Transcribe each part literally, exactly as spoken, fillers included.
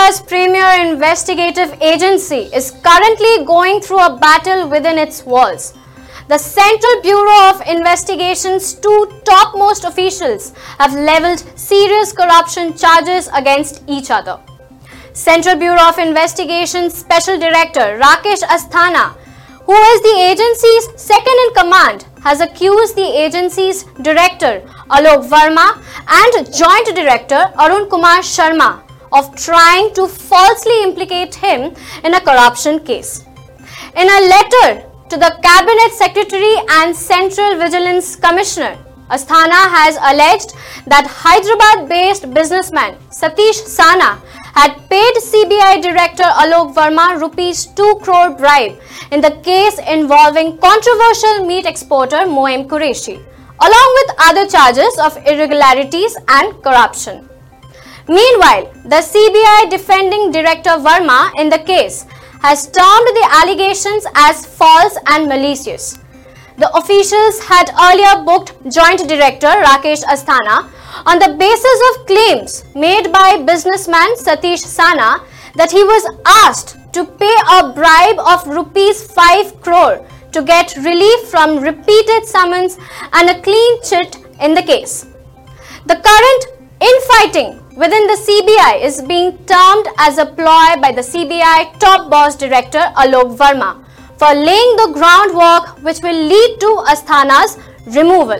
India's premier investigative agency is currently going through a battle within its walls. The Central Bureau of Investigation's two topmost officials have leveled serious corruption charges against each other. Central Bureau of Investigation's Special Director Rakesh Asthana, who is the agency's second in command, has accused the agency's Director Alok Verma and Joint Director Arun Kumar Sharma of trying to falsely implicate him in a corruption case. In a letter to the Cabinet Secretary and Central Vigilance Commissioner, Asthana has alleged that Hyderabad-based businessman Satish Sana had paid C B I Director Alok Verma rupees two crore bribe in the case involving controversial meat exporter Moem Qureshi, along with other charges of irregularities and corruption. Meanwhile, the C B I defending Director Verma in the case has termed the allegations as false and malicious. The officials had earlier booked Joint Director Rakesh Asthana on the basis of claims made by businessman Satish Sana that he was asked to pay a bribe of rupees five crore to get relief from repeated summons and a clean chit in the case. The current infighting within the C B I is being termed as a ploy by the C B I top boss director Alok Verma for laying the groundwork which will lead to Asthana's removal.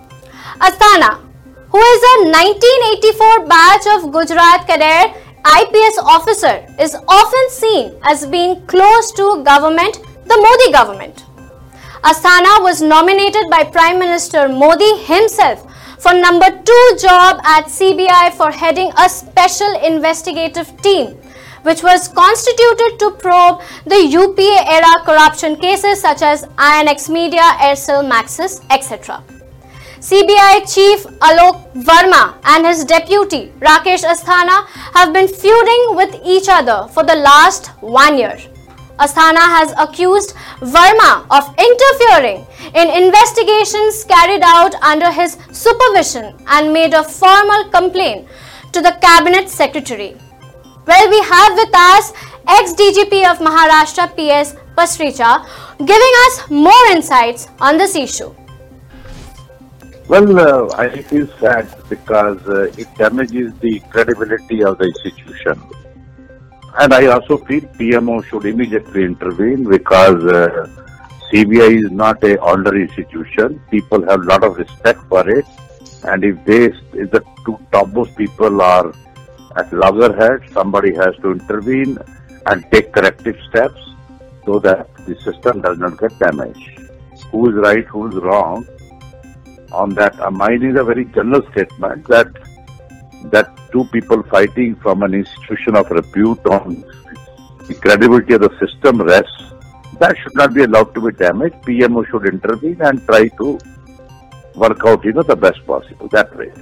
Asthana, who is a nineteen eighty-four batch of Gujarat cadre I P S officer, is often seen as being close to government, the Modi government. Asthana was nominated by Prime Minister Modi himself for number two job at C B I for heading a special investigative team which was constituted to probe the U P A era corruption cases such as I N X Media, Aircel Maxis, et cetera. C B I Chief Alok Verma and his deputy Rakesh Asthana have been feuding with each other for the last one year. Asthana has accused Verma of interfering in investigations carried out under his supervision and made a formal complaint to the Cabinet Secretary. Well, we have with us ex-D G P of Maharashtra P S Pasricha giving us more insights on this issue. Well, uh, I feel sad because uh, it damages the credibility of the institution. And I also feel P M O should immediately intervene because uh, C B I is not a ordinary institution. People have a lot of respect for it. And if they, if the two topmost people are at loggerheads, somebody has to intervene and take corrective steps so that the system does not get damaged. Who is right, who is wrong? On that, uh, mine is a very general statement that that two people fighting from an institution of repute on the credibility of the system rests. That should not be allowed to be damaged. P M O should intervene and try to work out, you know, the best possible that way.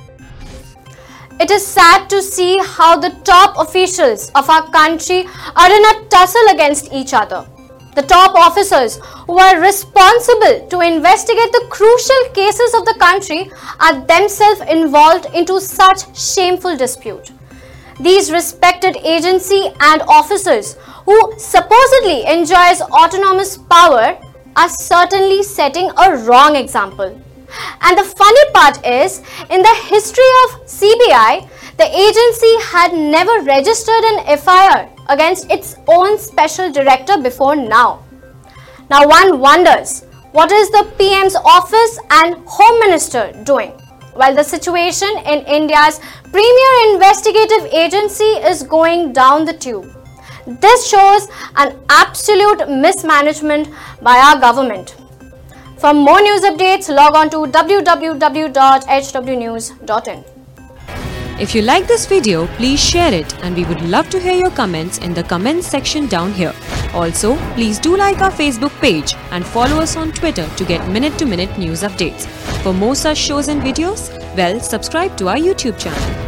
It is sad to see how the top officials of our country are in a tussle against each other. The top officers who are responsible to investigate the crucial cases of the country are themselves involved into such shameful dispute. These respected agency and officers who supposedly enjoys autonomous power are certainly setting a wrong example. And the funny part is, in the history of C B I, the agency had never registered an F I R against its own special director before now. Now one wonders, what is the P M's office and Home Minister doing? While the situation in India's premier investigative agency is going down the tube. This shows an absolute mismanagement by our government. For more news updates, log on to w w w dot h w news dot in. If you like this video, please share it and we would love to hear your comments in the comments section down here. Also, please do like our Facebook page and follow us on Twitter to get minute to minute news updates. For more such shows and videos, well, subscribe to our YouTube channel.